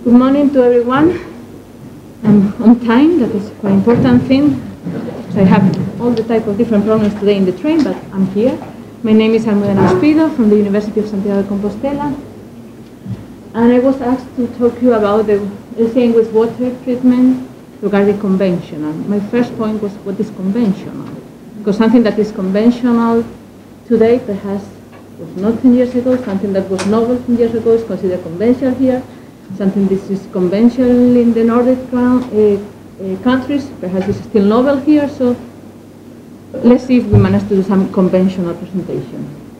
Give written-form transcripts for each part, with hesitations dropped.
Good morning to everyone. I'm on time, that is quite important thing. So I have all the type of different problems today in the train, but I'm here. My name is Almudena Ospido from the University of Santiago de Compostela. And I was asked to talk to you about the thing with water treatment regarding conventional. My first point was what is conventional? Because something that is conventional today perhaps was not 10 years ago, something that was novel 10 years ago is considered conventional here, something this is conventional in the Nordic countries, perhaps it's still novel here, so let's see if we manage to do some conventional presentation.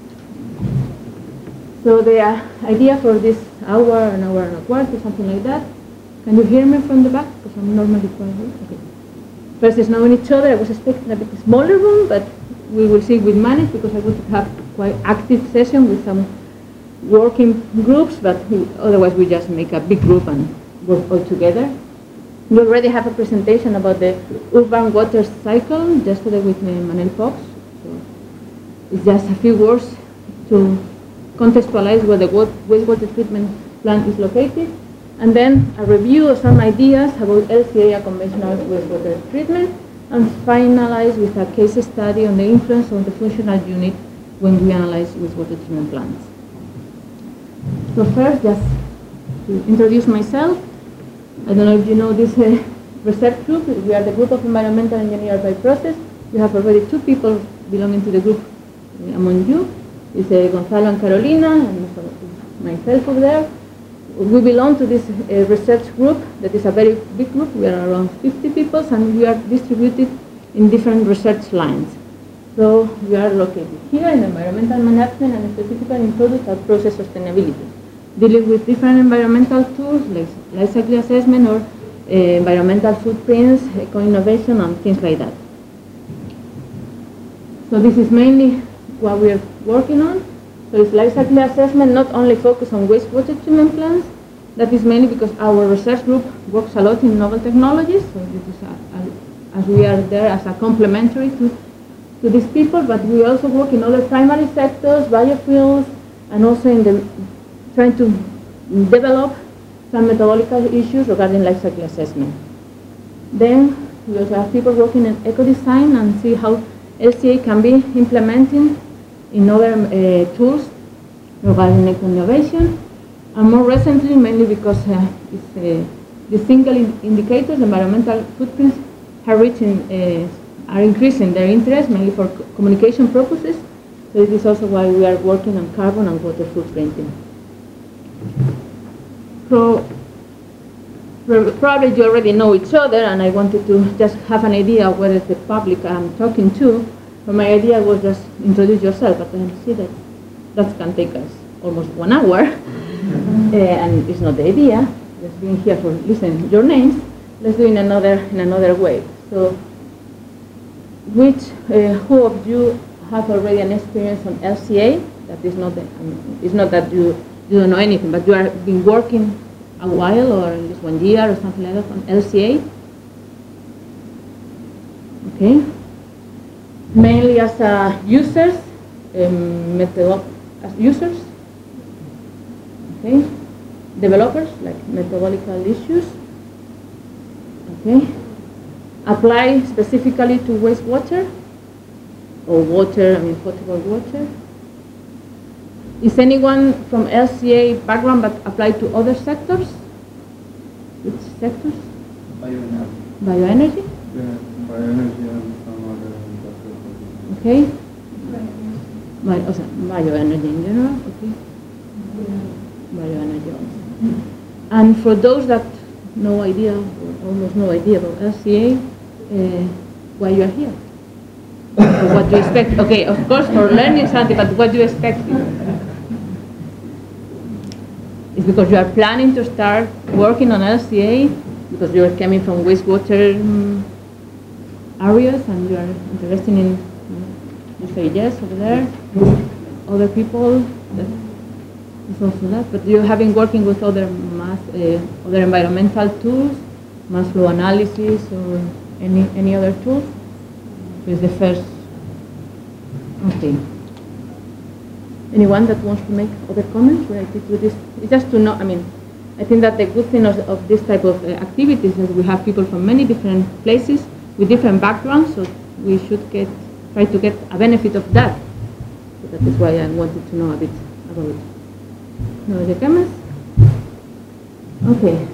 So the idea for this hour, an hour and a quarter, something like that. Can you hear me from the back? Because I'm normally quite good. Okay. First is knowing each other. I was expecting a bit smaller room, but we will see if we manage because I want to have quite active session with some working groups, but otherwise we just make a big group and work all together. We already have a presentation about the urban water cycle yesterday with Manel Fox. So it's just a few words to contextualize where the wastewater treatment plant is located, and then a review of some ideas about LCA, conventional wastewater treatment, and finalize with a case study on the influence of the functional unit when we analyze wastewater treatment plants. So first, just to introduce myself, I don't know if you know this research group. We are the group of environmental engineers by process. We have already 2 people belonging to the group among you. It's Gonzalo and Carolina, and myself over there. We belong to this research group that is a very big group. We are around 50 people, and we are distributed in different research lines. So we are located here in environmental management and specifically in product and process sustainability, dealing with different environmental tools like life cycle assessment or environmental footprints, eco-innovation, and things like that. So this is mainly what we are working on. So it's life cycle assessment, not only focused on wastewater treatment plants. That is mainly because our research group works a lot in novel technologies. So this is as we are there as a complementary to these people, but we also work in other primary sectors, biofuels, and also in the trying to develop some methodological issues regarding life cycle assessment. Then we also have people working in eco-design and see how LCA can be implemented in other tools regarding eco-innovation. And more recently, mainly because the single indicators, environmental footprints, are increasing their interest, mainly for communication purposes. So this is also why we are working on carbon and water footprinting. So probably you already know each other, and I wanted to just have an idea of whether the public I'm talking to. But my idea was just introduce yourself, but I see that can take us almost 1 hour, and it's not the idea. Just being here for listening your names. Let's do it in another way. So, who of you have already an experience on LCA? That is not it's not that you don't know anything, but you have been working a while, or at least 1 year or something like that on LCA. Okay. Mainly as users, as users. Okay. Developers, like methodological issues. Okay. Apply specifically to wastewater or water, potable water. Is anyone from LCA background but apply to other sectors? Which sectors? Bioenergy. Bioenergy? Yeah, bioenergy and some other industrial. Okay. Bioenergy in general, okay. Bioenergy also. And for those that no idea, or almost no idea about LCA, why you are here? Or what do you expect? Okay, of course for learning something, but what do you expect? It's because you are planning to start working on LCA, because you are coming from wastewater areas and you are interested in, you say yes over there, other people, that is also that, but you have been working with other other environmental tools, mass flow analysis or any other tools? Is the first, okay. Anyone that wants to make other comments related to this? It's just to know, I think that the good thing of this type of activities is we have people from many different places with different backgrounds, so we should try to get a benefit of that. So that is why I wanted to know a bit about the chemist. Okay.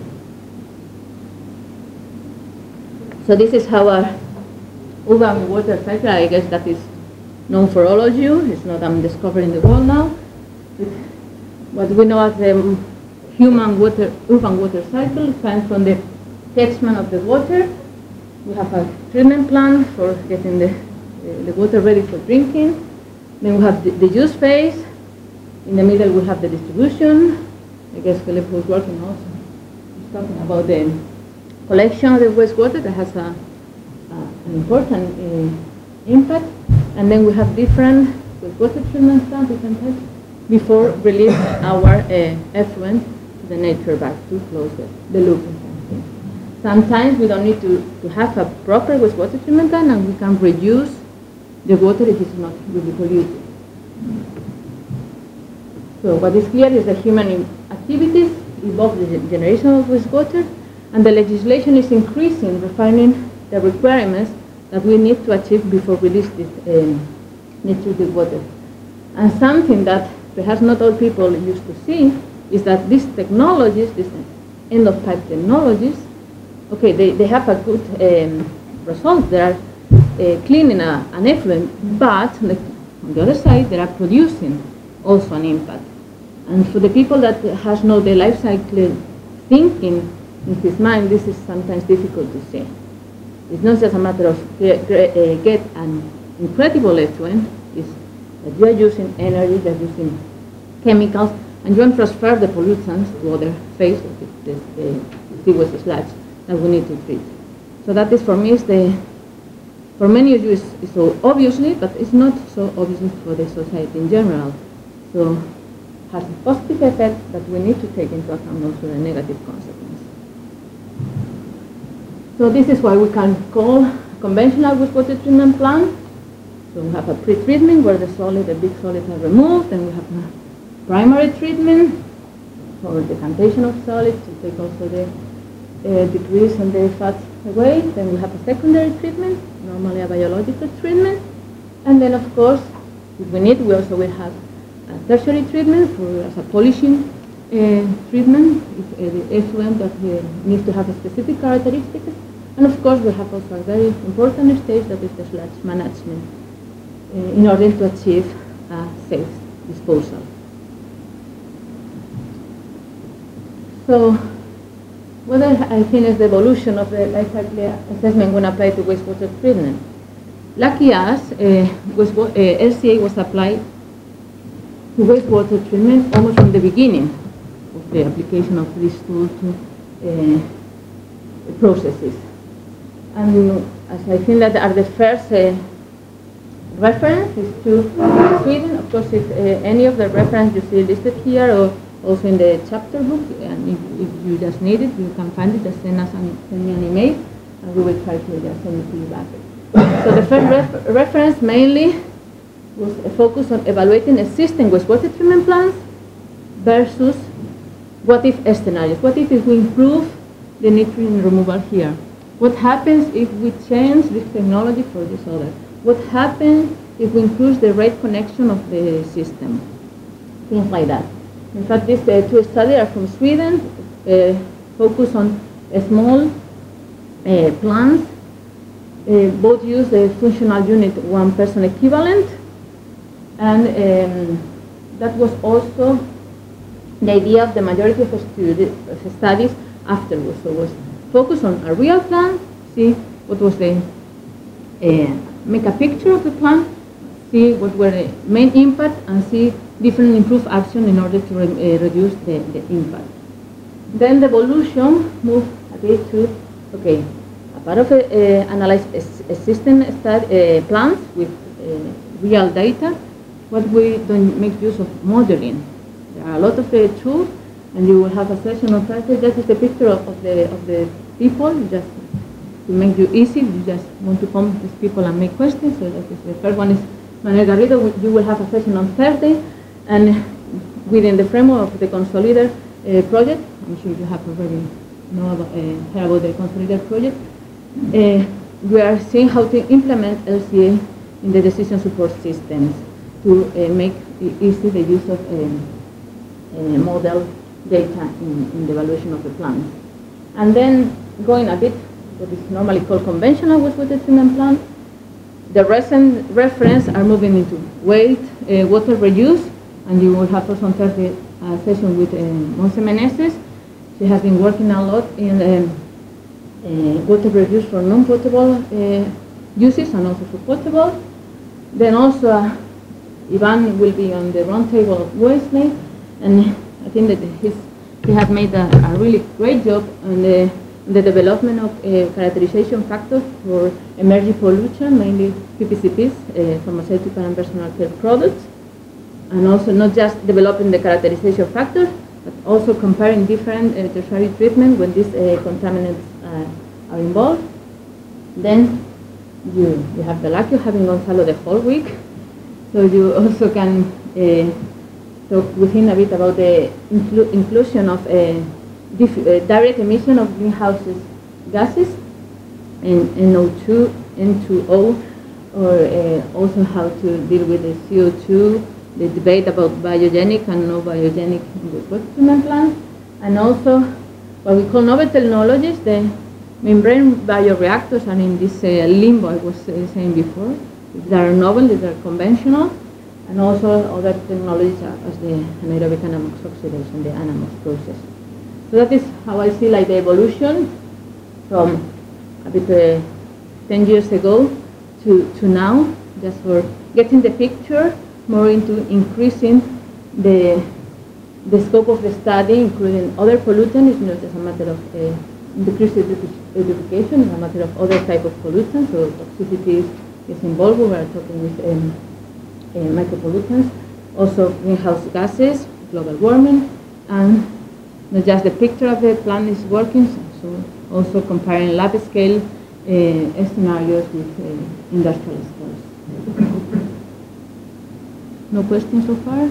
So this is how our urban water cycle, I guess that is known for all of you. It's not I'm discovering the world now. What we know as the urban water cycle comes from the catchment of the water. We have a treatment plant for getting the water ready for drinking. Then we have the use phase. In the middle we have the distribution. I guess Philip was working also. He's talking about the collection of the wastewater that has an important impact. And then we have different wastewater treatment plants, different types, before release our effluent to the nature back to close the loop. Sometimes we don't need to have a proper wastewater treatment plant, and we can reduce the water if it's not really polluted. So what is clear is that human activities involve the generation of wastewater, and the legislation is increasing, refining the requirements that we need to achieve before release this treated water. And something that perhaps not all people used to see is that these technologies, these end-of-pipe technologies, okay, they have a good result. They are cleaning an effluent, but on the other side, they are producing also an impact. And for the people that has no the life cycle thinking in his mind, this is sometimes difficult to see. It's not just a matter of get an incredible effluent. It's that you are using energy, you are using chemicals, and you want to transfer the pollutants to other phase of the sewage sludge that we need to treat. So that is, for me, for many of you is so obviously, but it's not so obviously for the society in general. So it has a positive effect that we need to take into account also the negative consequences. So this is why we can call conventional wastewater treatment plant. So we have a pre-treatment where the big solids are removed, and we have a primary treatment for decantation of solids to take also the debris and the fats away. Then we have a secondary treatment, normally a biological treatment. And then, of course, if we need, we also will have a tertiary treatment as a polishing treatment, if the effluent that needs to have a specific characteristics. And of course, we have also a very important stage that is the sludge management in order to achieve a safe disposal. So, what I think is the evolution of the life cycle assessment when applied to wastewater treatment. Lucky us, LCA was applied to wastewater treatment almost from the beginning of the application of this tool to processes. And as I think that are the first reference is to Sweden. Of course, if any of the reference you see listed here or also in the chapter book, and if you just need it, you can find it, just send me an email, and we will try to just send it to you back. So the first reference mainly was a focus on evaluating existing wastewater treatment plants versus what if scenarios. What if we improve the nitrogen removal here? What happens if we change this technology for this other? What happens if we increase the rate connection of the system? Things like that. In fact, these two studies are from Sweden, focus on small plants. Both use the functional unit 1 person equivalent, and that was also the idea of the majority of studies afterwards. So it was focus on a real plant, see what was make a picture of the plant, see what were the main impact, and see different improved action in order to reduce the impact. Then the evolution moved a bit to, okay, a part of analyze existing plants with real data, what we don't make use of modeling. There are a lot of tools, and you will have a session on Thursday. That is the picture of the people, just to make you easy. You just want to come with people and make questions. So that is the first one is Manuel Garrido. You will have a session on Thursday, and within the framework of the Consolidator project, I'm sure you have already know about, heard about the Consolidated project. We are seeing how to implement LCA in the decision support systems to make easy the use of model data in the evaluation of the plans. And then going a bit, what is normally called conventional wastewater treatment plant, the recent reference are moving into water reuse, and you will have also on Thursday a session with Monse Meneses. She has been working a lot in water reuse for non-potable uses and also for potable. Then also Ivan will be on the roundtable Wesley, and I think that he has made a really great job on the development of characterization factors for emerging pollution, mainly PPCPs, pharmaceutical and personal care products, and also not just developing the characterization factors, but also comparing different tertiary treatment when these contaminants are involved. Then you have the lucky of having Gonzalo the whole week, so you also can talk with him a bit about the inclusion of direct emission of greenhouse gases and NO2, N2O, or also how to deal with the CO2, the debate about biogenic and no biogenic wastewater treatment plants, and also what we call novel technologies. The membrane bioreactors are in this limbo I was saying before. They are novel, they are conventional, and also other technologies as the anaerobic anammox oxidation, the anammox process. So that is how I see like the evolution from a bit 10 years ago to now, just for getting the picture more into increasing the scope of the study, including other pollutants. It's not just a matter of decreased education, it's a matter of other type of pollutants, so toxicity is involved. We are talking with micropollutants, also greenhouse gases, global warming, and not just the picture of the plant is working, so also comparing lab scale scenarios with industrial scales. No questions so far?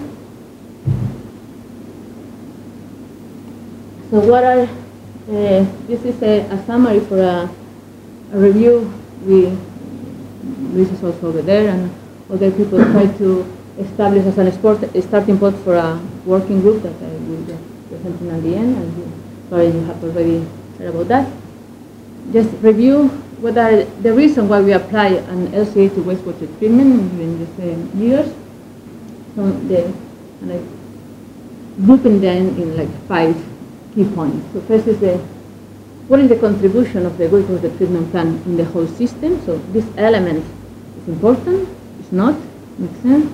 So what are, this is a summary for a review. This is also over there, and other people try to establish as a starting point for a working group that I will be presenting at the end, and sorry you have already heard about that. Just review what are the reasons why we apply an LCA to wastewater treatment during these years. So and I grouping them in like 5 key points. So first is what is the contribution of the wastewater treatment plant in the whole system? So this element is important, it's not, makes sense.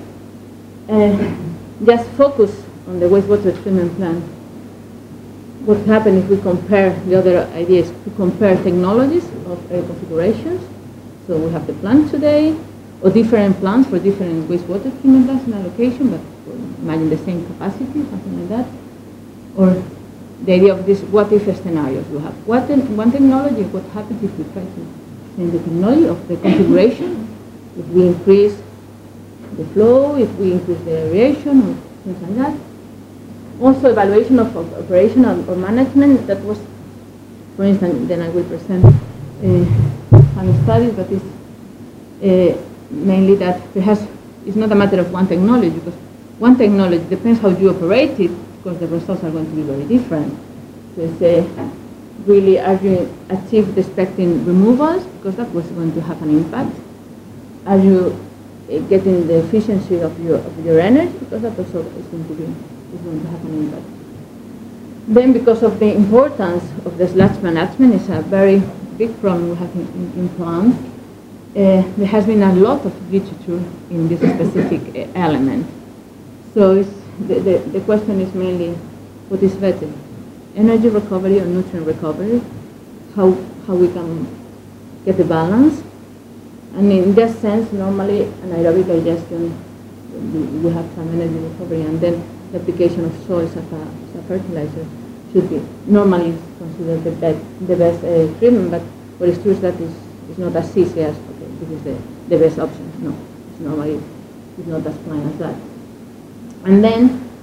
Just focus on the wastewater treatment plant. What happens if we compare, the other idea is to compare technologies of configurations. So we have the plant today, or different plants for different wastewater treatment plants in a location, but imagine the same capacity, something like that. Or the idea of this what-if scenarios. We have one technology, what happens if we try to change the technology of the configuration, if we increase the flow, if we increase the aeration, or things like that. Also evaluation of operational or management, that was, for instance, then I will present some studies, but it's mainly that perhaps it's not a matter of one technology, because one technology depends how you operate it, because the results are going to be very different. So it's really are you achieve the expected removals, because that was going to have an impact. Are you getting the efficiency of your energy, because that also is going to have an impact. Then, because of the importance of the sludge management, it's a very big problem we have in plants. There has been a lot of literature in this specific element. So the question is mainly, what is better, energy recovery or nutrient recovery? How we can get the balance? And in that sense, normally anaerobic digestion, we have some energy recovery, and then the application of soils as a fertilizer should be normally considered the best treatment. But what is true is that it's not as easy as, okay, this is the best option. No, it's normally it's not as plain as that. And then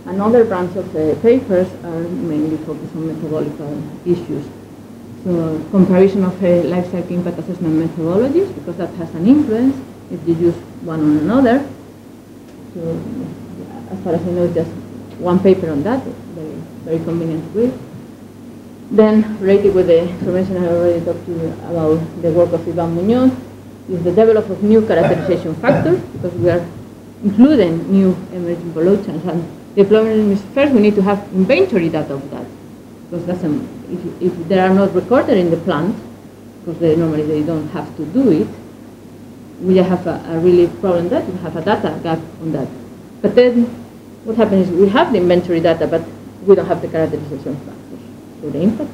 Another branch of papers are mainly focused on methodological issues. So comparison of life cycle impact assessment methodologies, because that has an influence if you use one on another. So as far as I know, just one paper on that, very, very convenient to read. Then related with the information I already talked to you about the work of Ivan Muñoz, is the development of new characterization factors, because we are including new emerging pollutants. And the problem is, first we need to have inventory data of that, because that's if they are not recorded in the plant, because normally they don't have to do it, we have a really problem that we have a data gap on that. But then what happens is we have the inventory data, but we don't have the characterization factors. So the impact.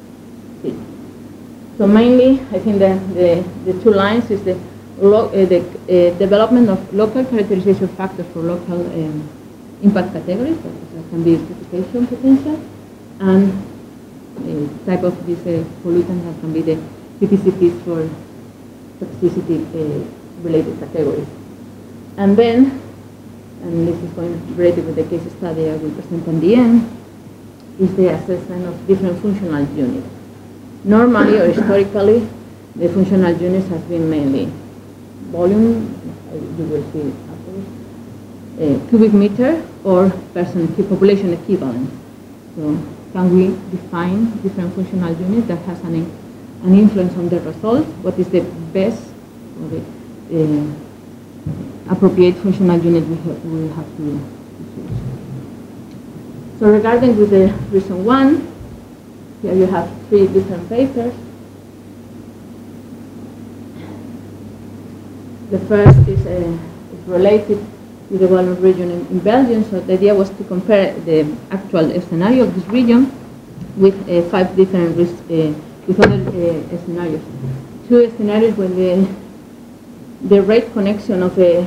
So mainly, I think the two lines is the development of local characterization factors for local impact categories, that can be certification potential, and type of this pollutant that can be the PPCPs for toxicity related categories. And then, and this is going related with the case study I will present at the end, is the assessment of different functional units. Normally or historically, the functional units have been mainly volume, you will see afterwards, cubic meter, or population equivalent. So can we define different functional units that has an influence on the result? What is the best or the appropriate functional unit we have to choose? So regarding with the reason one, here you have 3 different papers. The first is related to the Walloon region in Belgium. So the idea was to compare the actual scenario of this region with 5 different with other scenarios. 2 scenarios when the rate connection of the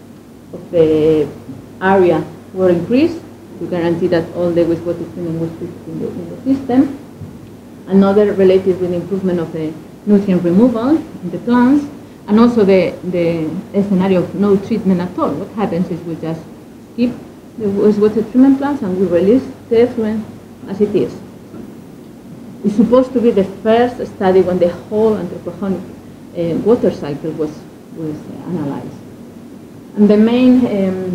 area were increased to guarantee that all the wastewater treatment was put in the system. Another related with improvement of the nutrient removal in the plants, and also the scenario of no treatment at all. What happens is we just keep the wastewater treatment plants and we release the effluent as it is. It's supposed to be the first study when the whole anthropogenic water cycle was analyzed. And the main,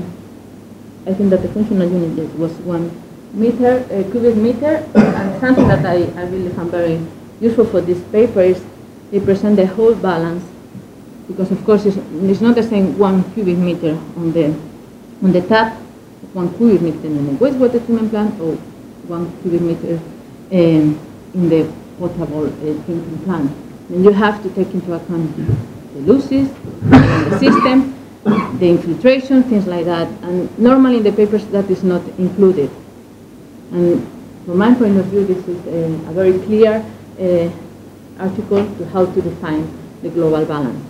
I think that the functional unit was 1 meter, cubic meter, and something that I really found very useful for this paper is they present the whole balance, because of course it's not the same 1 cubic meter on the tap, 1 cubic meter in the wastewater treatment plant, or 1 cubic meter in the potable drinking plant. And you have to take into account the losses in the system, the infiltration, things like that. And normally in the papers that is not included. And from my point of view, this is a very clear article to how to define the global balance.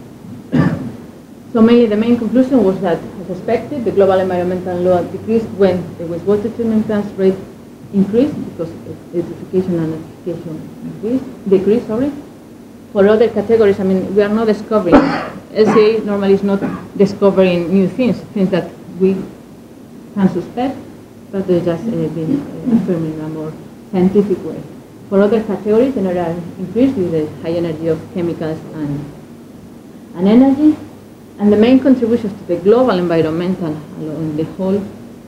So mainly the main conclusion was that, as expected, the global environmental load decreased when the wastewater treatment plants rate increased because of eutrophication and nitrification decreased. For other categories, I mean, we are not discovering. LCA normally is not discovering new things that we can suspect, but they're just being affirmed in a more scientific way. For other categories, the NRR increased with the high energy of chemicals and energy. And the main contributions to the global environmental along the whole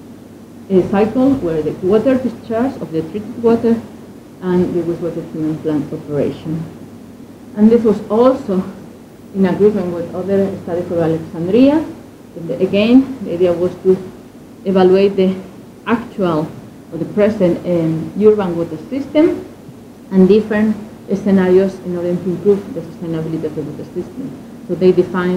cycle were the water discharge of the treated water and the wastewater treatment plant operation. And this was also in agreement with other studies for Alexandria. Again, the idea was to evaluate the actual or the present urban water system and different scenarios in order to improve the sustainability of the water system. So they defined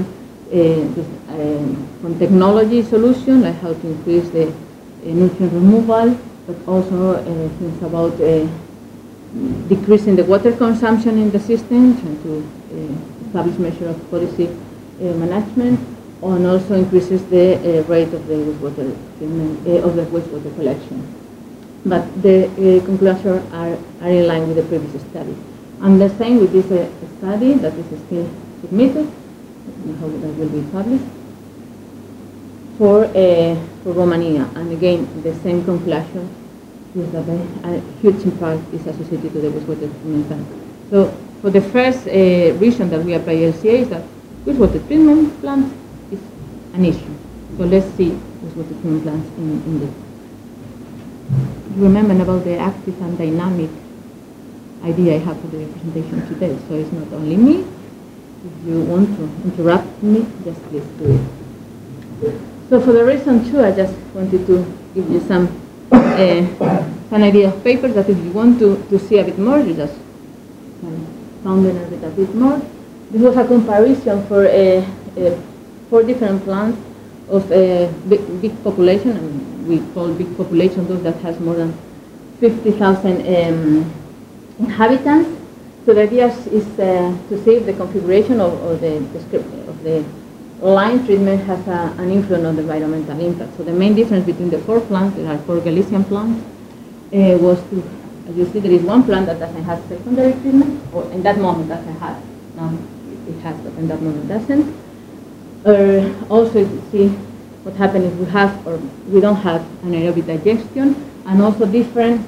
from technology solution, like how to increase the nutrient removal, but also things about decreasing the water consumption in the system, trying to establish measure of policy management, and also increases the rate of the wastewater treatment, of the wastewater collection. But the conclusions are in line with the previous study. And the same with this study that is still submitted, how that will be published. for Romania. And again, the same conclusion is that a huge impact is associated to the wastewater treatment plant. So for the first reason that we apply LCA is that wastewater treatment plant is an issue. So let's see wastewater treatment plants in this. Remember about the active and dynamic idea I have for the presentation today. So it's not only me. If you want to interrupt me, just please do it. So for the reason 2, I just wanted to give you some an idea of papers that if you want to see a bit more, you just can found them a bit more. This was a comparison for 4 different plants of big population, and we call big population those that has more than 50,000 inhabitants. So the idea is to see if the configuration of the line treatment has an influence on the environmental impact. So the main difference between the 4 plants, there are 4 Galician plants, was to, as you see, there is one plant that doesn't have secondary treatment, or in that moment doesn't have. Now it has, but in that moment doesn't. Also, you see what happens if we have or we don't have anaerobic digestion, and also different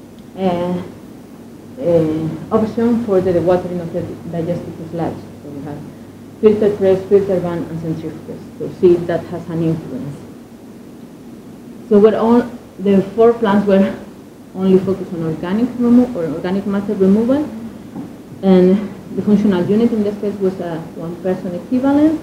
option for the dewatering of the digestive sludge. So we have filter press, filter van, and centrifuges to see if that has an influence. So we're all, the 4 plants were only focused on organic matter removal, and the functional unit in this case was a 1-person equivalent.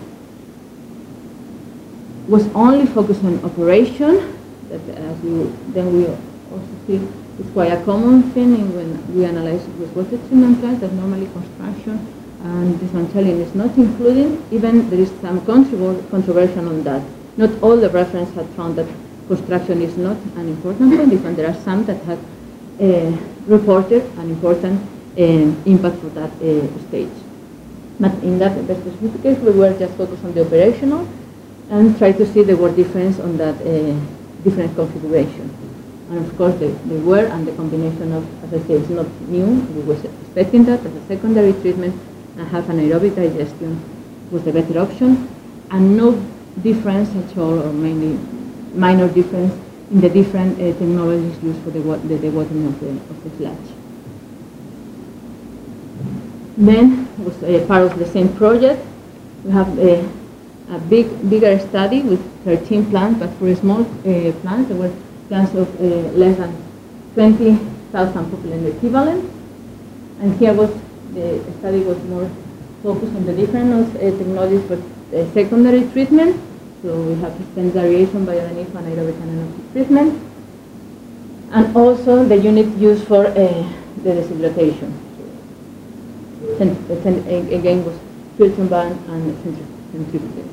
Was only focused on operation. That then we also see it's quite a common thing when we analyze wastewater treatment plants, that normally construction and dismantling is not included. Even there is some controversy on that. Not all the reference had found that construction is not an important point, and there are some that have reported an important impact for that stage. But in that specific case, we were just focused on the operational and try to see the word difference on that different configuration. And of course, they were, and the combination of, as I said, it's not new. We were expecting that as a secondary treatment and have anaerobic digestion was the better option, and no difference at all, or mainly minor difference in the different technologies used for the dewatering of the sludge. Then, was part of the same project, we have a bigger study with 13 plants, but for small plants, there were plants of less than 20,000 population equivalent. And here was the study was more focused on the different technologies for secondary treatment. So we have extended variation by anaerobic and anaerobic treatment, and also the unit used for the deshydration. Again, was filter van and centrifuges.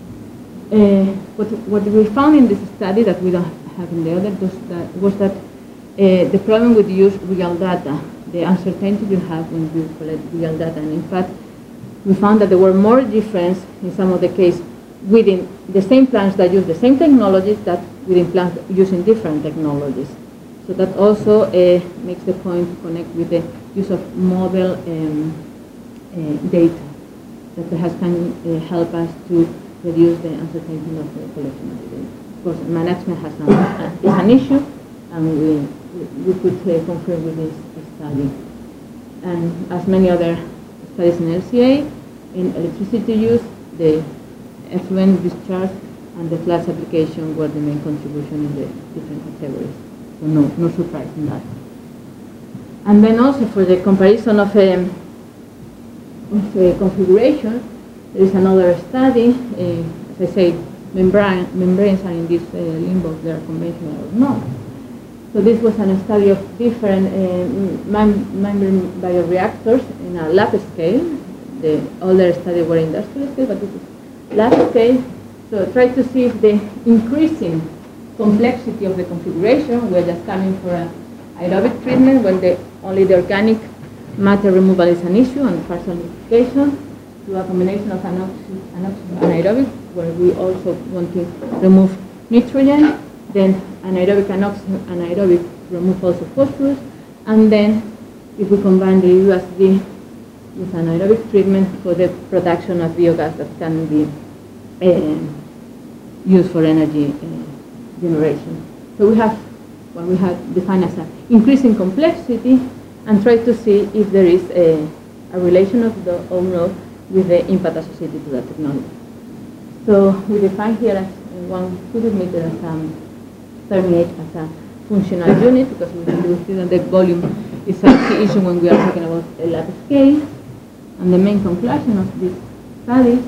What we found in this study that we don't have in the other was that the problem with use real data, the uncertainty you have when you collect real data, and in fact, we found that there were more difference in some of the cases within the same plants that use the same technologies that within plants using different technologies. So that also makes the point to connect with the use of model data that perhaps can help us to reduce the uncertainty of the collection of the data. Of course, management is an issue, and we could confirm with this study. And as many other studies in LCA, in electricity use, the effluent discharge and the flash application were the main contribution in the different categories. So no surprise in that. And then also for the comparison of configuration, there is another study. As I say, membranes are in this limbo, they are conventional or not. So this was a study of different membrane bioreactors in a lab scale. The other studies were industrial scale, but this is lab scale. So try to see if the increasing complexity of the configuration, we're just coming for an aerobic treatment when only the organic matter removal is an issue, and partial liquefaction, to a combination of anaerobic, where we also want to remove nitrogen, then anaerobic anaerobic remove also phosphorus, and then if we combine the USD with anaerobic treatment for the production of biogas that can be used for energy generation. So we have what we have defined as an increasing complexity and try to see if there is a relation of the O-node with the impact associated to that technology. So we define here as 1 cubic meter as terminate as a functional unit, because we see that the volume is a key issue when we are talking about a lab scale. And the main conclusion of this study,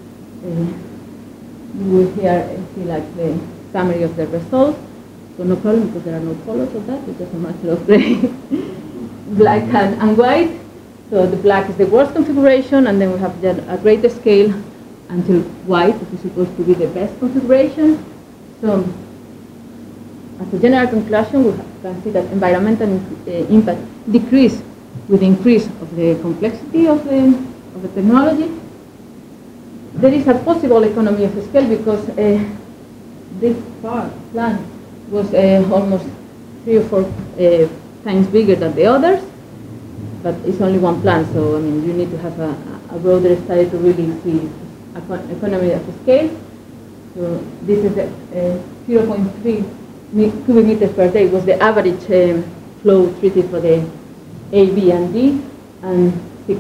you will here see like the summary of the results. So no problem, because there are no colors of that. It's just a matter of gray, black and white. So the black is the worst configuration, and then we have a greater scale until white, which is supposed to be the best configuration. So as a general conclusion, we can see that environmental impact decrease with the increase of the complexity of the technology. There is a possible economy of scale, because this plant was almost 3 or 4 times bigger than the others, but it's only one plant, so I mean you need to have a broader study to really see economy of scale. So this is 0.3 cubic meters per day was the average flow treated for the A, B, and D, and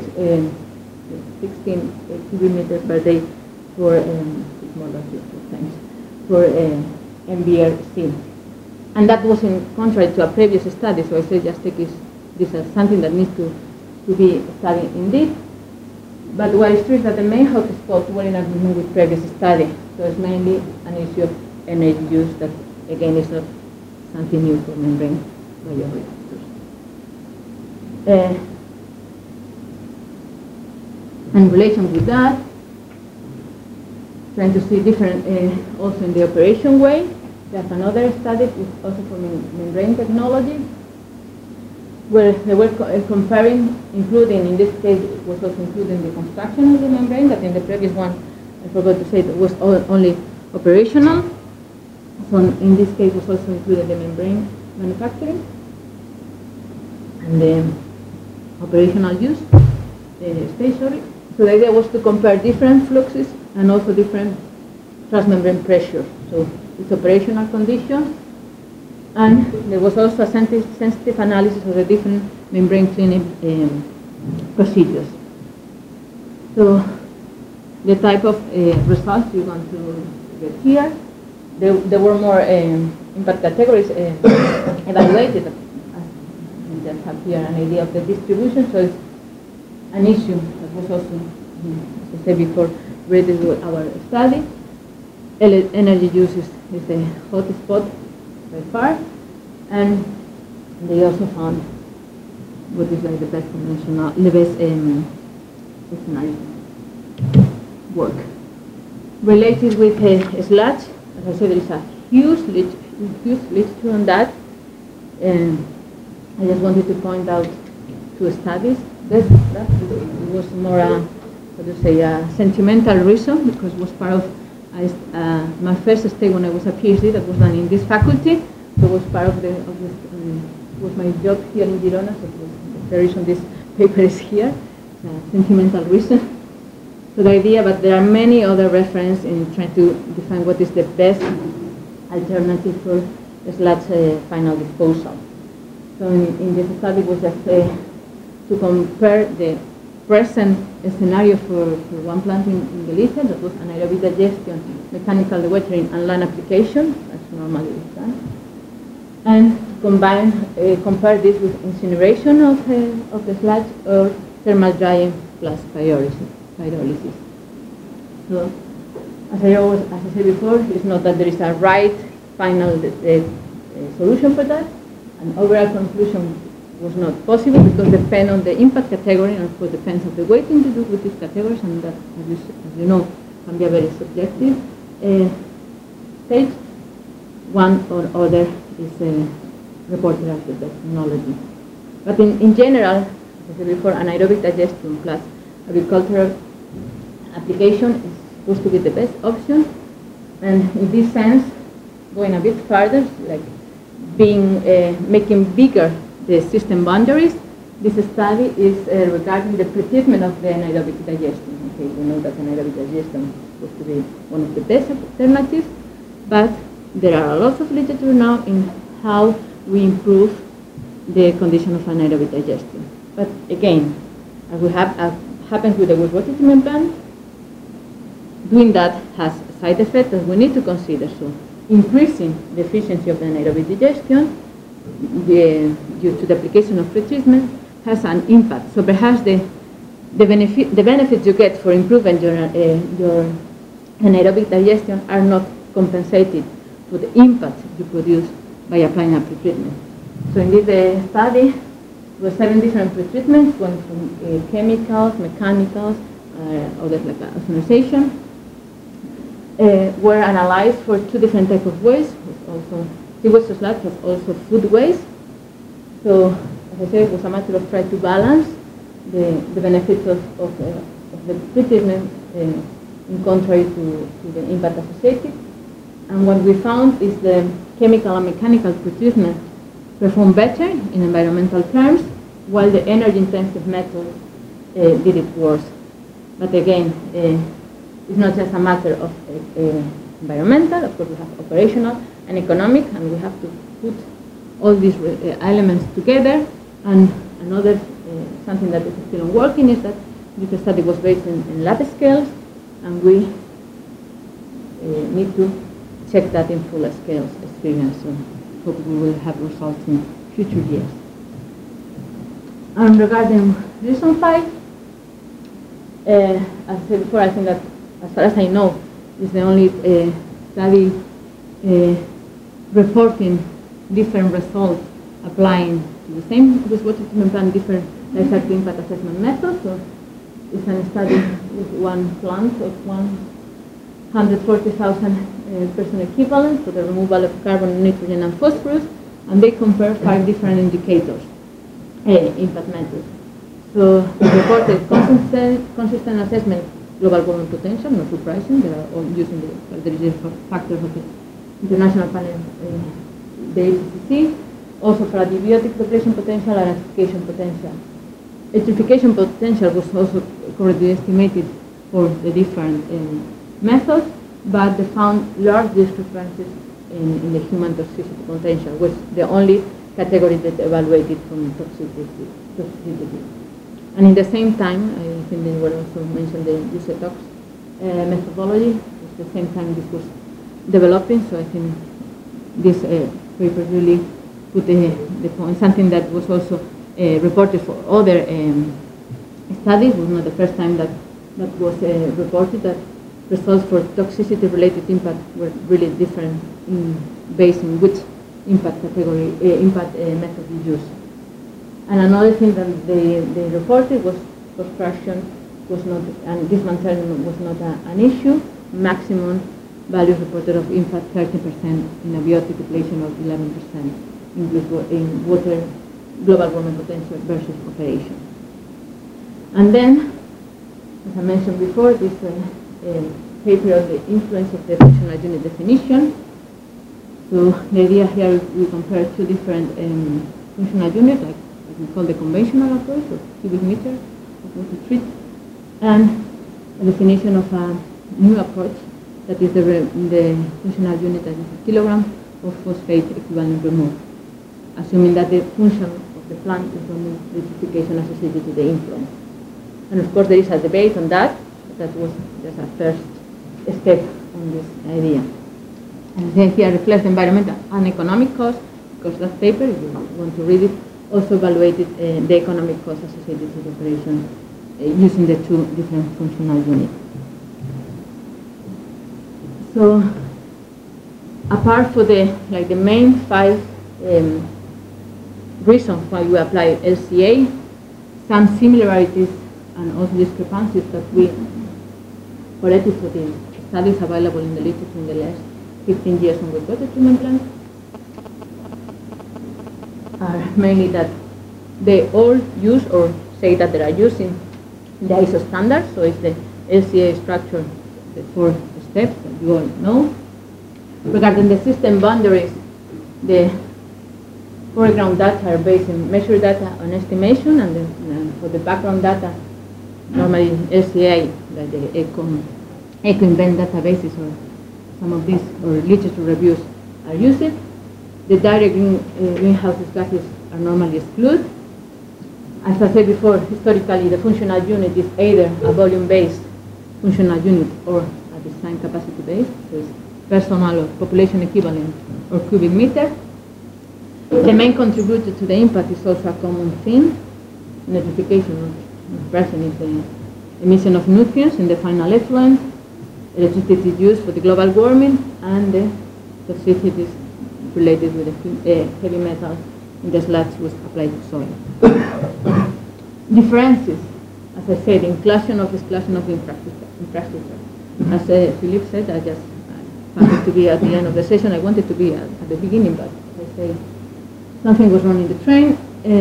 16 cubic meters per day for more than 6 times for MBR-C. And that was in contrary to a previous study, so I say just take this as something that needs to be studied indeed. But what is true is that the main hotspots were in agreement with previous study, so it's mainly an issue of energy use that, again, is not something new for membrane bioreactors. In relation with that, trying to see different, also in the operation way, there's another study, also for membrane technology, where they were comparing, including, in this case, it was also including the construction of the membrane, that in the previous one, I forgot to say, it was only operational. So in this case, was also included the membrane manufacturing and the operational use, stationary. So the idea was to compare different fluxes and also different transmembrane pressure. So it's operational conditions, and there was also a sensitive analysis of the different membrane cleaning procedures. So the type of results you want to get here, there were more impact categories evaluated. We just have here an idea of the distribution, so it's an issue that was also, as I said before, related to our study. Energy use is the hot spot by far, and they also found what is like the best conventional, the best scenario work. Related with sludge, as I said, there is a huge literature on that, and I just wanted to point out 2 studies. That was more a sentimental reason, because it was part of my first stay when I was a PhD that was done in this faculty. So it was part of was my job here in Girona, so it was the reason this paper is here, sentimental reason. So the idea, but there are many other references in trying to define what is the best alternative for sludge final disposal. So in this study was just to compare the present scenario for one plant in Galicia, that was anaerobic digestion, mechanical dewatering, and land application, as normally is done, and compare this with incineration of the sludge or thermal drying plus pyrolysis. So, as I said before, it's not that there is a right final solution for that. An overall conclusion was not possible, because depend on the impact category, and of course depends on the weighting to do with these categories, and that, as you know, can be a very subjective stage. One or other is reported as the best technology. But in general, as I said before, anaerobic digestion plus agricultural application is supposed to be the best option. And in this sense, going a bit further, like making bigger the system boundaries, this study is regarding the pretreatment of the anaerobic digestion. Okay, we know that anaerobic digestion is supposed to be one of the best alternatives, but there are a lot of literature now in how we improve the condition of anaerobic digestion. But again, as we have happens with the wastewater treatment plant, doing that has a side effect that we need to consider. So increasing the efficiency of the anaerobic digestion due to the application of pretreatment has an impact. So perhaps the benefits you get for improving your anaerobic digestion are not compensated for the impact you produce by applying a pretreatment. So in this study, there were 7 different pretreatments going from chemicals, mechanicals, others like ozonization, were analyzed for 2 different types of waste. Also, seawater sludge has also food waste. So, as I said, it was a matter of trying to balance the benefits of the pretreatment in contrary to the impact associated. And what we found is the chemical and mechanical pretreatment performed better in environmental terms, while the energy-intensive method did it worse. But again, it's not just a matter of environmental. Of course, we have operational and economic, and we have to put all these elements together. And another something that is still working is that this study was based in lab scales, and we need to check that in full scale experience. So hope we will have results in future years. And regarding reason 5, as I said before, I think that as far as I know, is the only study reporting different results applying to the same wastewater treatment plant, different life cycle impact assessment methods. So it's a study with one plant of 140,000 person equivalent for the removal of carbon, nitrogen, and phosphorus, and they compare 5 different indicators, impact methods. So the reported consistent assessment, global warming potential, not surprising, they are all using the characterization factors of the International Panel, the IPCC, also for antibiotic depletion potential and acidification potential. Eutrophication potential was also correctly estimated for the different methods, but they found large discrepancies in the human toxicity potential, was the only category that evaluated from toxicity. And in the same time, I think they were also mentioned the USETOX methodology. At the same time this was developing, so I think this paper really put the point, something that was also reported for other studies. It was not the first time that was reported, that results for toxicity-related impact were really different based on which impact category, method you use. And another thing that they reported was construction was not, and dismantling was not an issue. Maximum values reported of impact 30% in abiotic depletion of 11% in water global warming potential versus operation. And then, as I mentioned before, this paper on the influence of the functional unit definition. So the idea here, we compare 2 different functional units, like we call the conventional approach, or cubic meter of water treat, and a definition of a new approach, that is the functional unit that is a kilogram of phosphate equivalent removed, assuming that the function of the plant is only eutrophication associated to the influence. And of course there is a debate on that. That was just a first step on this idea. And then here reflects the environmental and economic cost, because that paper, if you want to read it, also evaluated the economic cost associated with the operation using the 2 different functional units. So, apart from the main 5 reasons why we apply LCA, some similarities and also discrepancies that we corrected for the studies available in the literature in the last 15 years on wastewater treatment plants are mainly that they all use or say that they are using the ISO standard. So it's the LCA structure, the 4 steps that you all know. Regarding the system boundaries, the foreground data are based on measured data on estimation, and for the background data, normally LCA, like the EcoInvent databases or some of these or literature reviews are used. The direct greenhouse gases are normally excluded. As I said before, historically the functional unit is either a volume-based functional unit or a design capacity-based, so it's personal or population equivalent or cubic meter. The main contributor to the impact is also a common theme. Nitrification of person is the emission of nutrients in the final effluent, electricity used for the global warming, and the toxicities related with the heavy metal in the sludge was applied to soil. Differences, as I said, inclusion of exclusion of infrastructure. As Philippe said, I just wanted to be at the end of the session. I wanted to be at the beginning, but as I say, something was wrong in the train.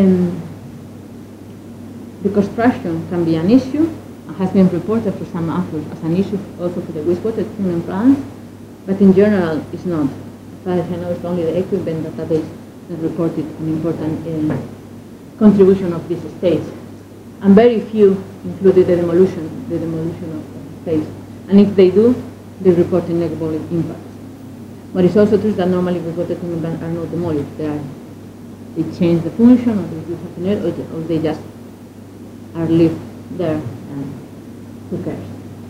The construction can be an issue. It has been reported for some authors as an issue also for the wastewater treatment plants, but in general it's not. As far as I know, it's only the equipment database that reported an important contribution of this stage. And very few included the demolition of space. And if they do, they report a negligible impact. But it's also true that normally reported treatment plants are not demolished. They change the function, or they do something else, or they just are left there, and who cares?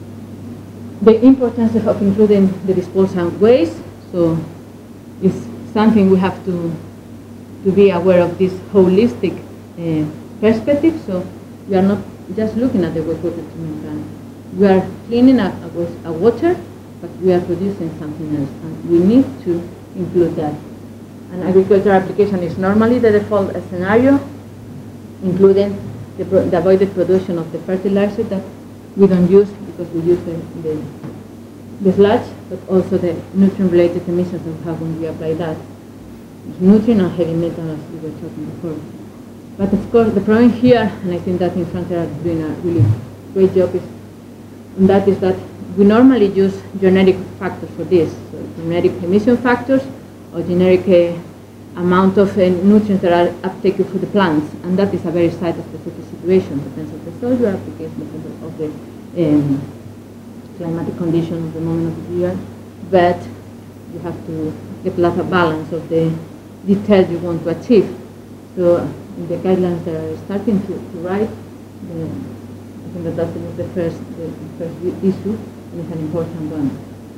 The importance of including the disposal waste, so it's something we have to be aware of this holistic perspective. So we are not just looking at the wastewater treatment plant. We are cleaning a water, but we are producing something else, and we need to include that. An agricultural application is normally the default scenario, including the avoided production of the fertilizer that we don't use because we use the sludge, but also the nutrient-related emissions that we have when we apply that. It's nutrient and heavy metal, as we were talking before. But of course, the problem here, and I think that in France they are doing a really great job, is that we normally use generic factors for this, so generic emission factors or generic amount of nutrients that are uptaken for the plants, and that is a very site-specific situation. Depends on the soil application, depends of the climatic conditions of the moment of the year, but you have to get a balance of the details you want to achieve. So in the guidelines that are starting to write, I think that was the first issue, and it's an important one.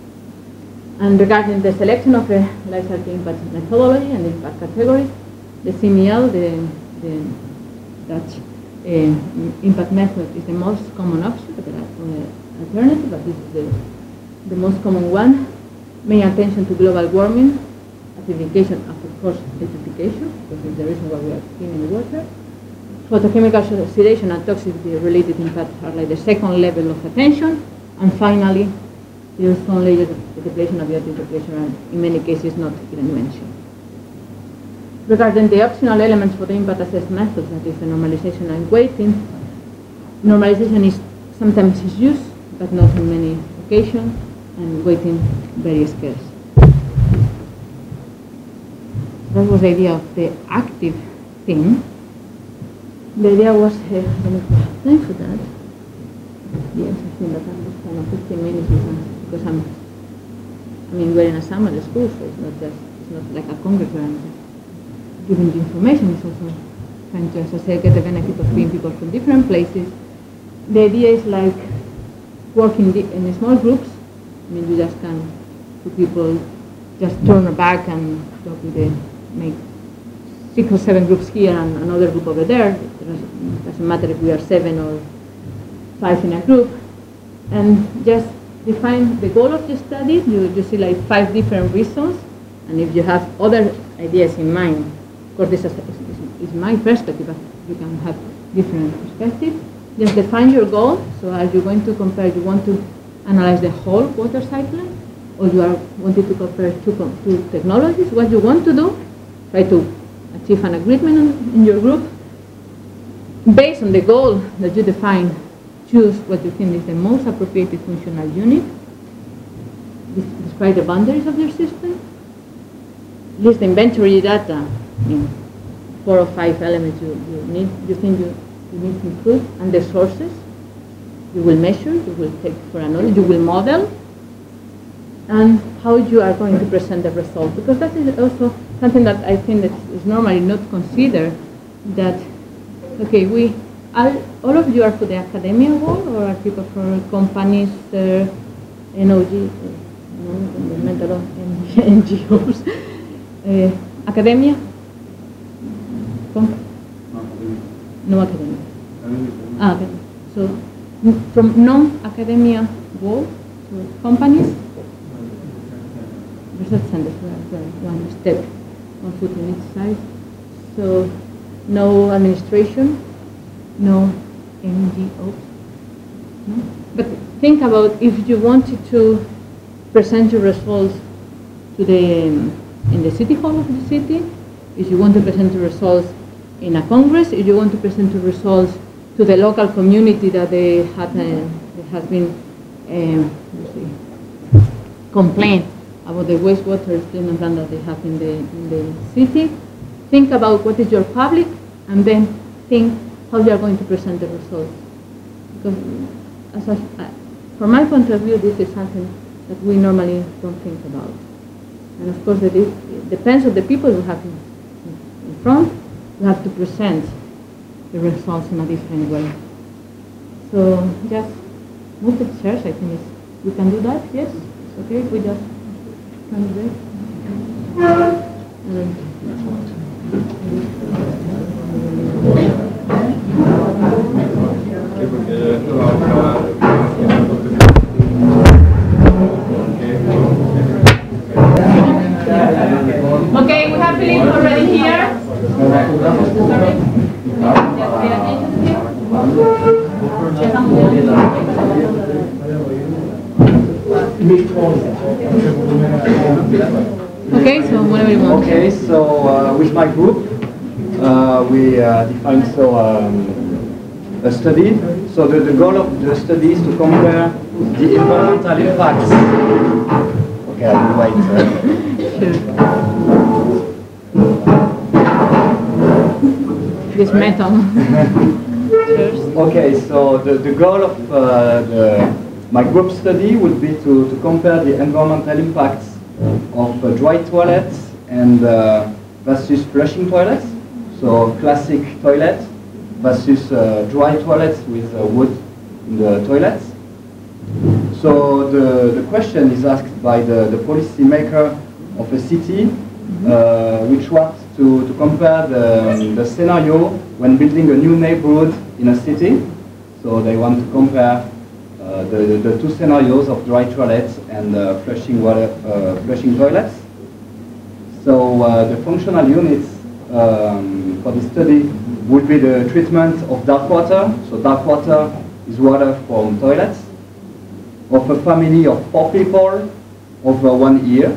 And regarding the selection of the life cycle impact methodology and impact categories, the CML, the Dutch impact method, is the most common option, but there are alternatives, but this is the most common one. Paying attention to global warming, acidification, and of course electrification, because it's the reason why we are cleaning the water. Photochemical oxidation and toxicity related impacts are like the second level of attention. And finally, the ozone layer, the depletion of biotic depletion, and in many cases not even mentioned. Regarding the optional elements for the impact assessment methods, that is the normalization and weighting, normalization is sometimes used, but not in many occasions, and weighting very scarce. That was the idea of the active thing. The idea was, I don't know if we have time for that. Yes, I think that was kind of 15 minutes because we're in a summer school, so it's not like a congress where I'm giving the information. It's also trying to, as I say, get the benefit of being people from different places. The idea is like working in small groups. You just can, two people just turn back and talk with make 6 or 7 groups here and another group over there. It doesn't matter if we are 7 or 5 in a group. And just define the goal of the study. You see like 5 different reasons. And if you have other ideas in mind, of course this is my perspective, but you can have different perspectives. Just define your goal. So are you going to compare, you want to analyze the whole water cycle, or you are wanting to compare two technologies? What you want to do, try to achieve an agreement in your group. Based on the goal that you define, choose what you think is the most appropriate functional unit. Describe the boundaries of your system. List the inventory data, 4 or 5 elements you think you need to include, and the sources. You will measure, you will take for another, you will model. and how you are going to present the result. Because that is also something that I think that is normally not considered, that, okay, all of you are for the academia world, or are people for companies, NOG, environmental NGOs, academia? No academia. Okay. So from non-academia world to companies, research centers were one step, one foot in each side. So no administration, no NGOs. No? But think about if you wanted to present your results to the in the city hall of the city, if you want to present the results in a congress, if you want to present the results to the local community that they had there has been complaint about the wastewater treatment plant that they have in the city. Think about what is your public, and then think how you are going to present the results. Because from my point of view, this is something that we normally don't think about. And of course, it depends on the people you have in front. You have to present the results in a different way. So just move the chairs. I think we can do that. Yes, it's okay. We just can do it. Okay, we have Philippe already here. Sorry. Just pay attention to him. Okay, so whatever you want. Okay, so with my group, we defined a study. So the goal of the study is to compare the environmental impacts. Okay, I'll wait. This metal. Okay, so the goal of my group study would be to compare the environmental impacts of dry toilets and versus flushing toilets. So classic toilets versus dry toilets with wood in the toilets. So the question is asked by the policy maker of a city, which was to compare the scenario when building a new neighborhood in a city. So they want to compare the two scenarios of dry toilets and flushing toilets. So the functional units for the study would be the treatment of dark water. So dark water is water from toilets of a family of 4 people over 1 year.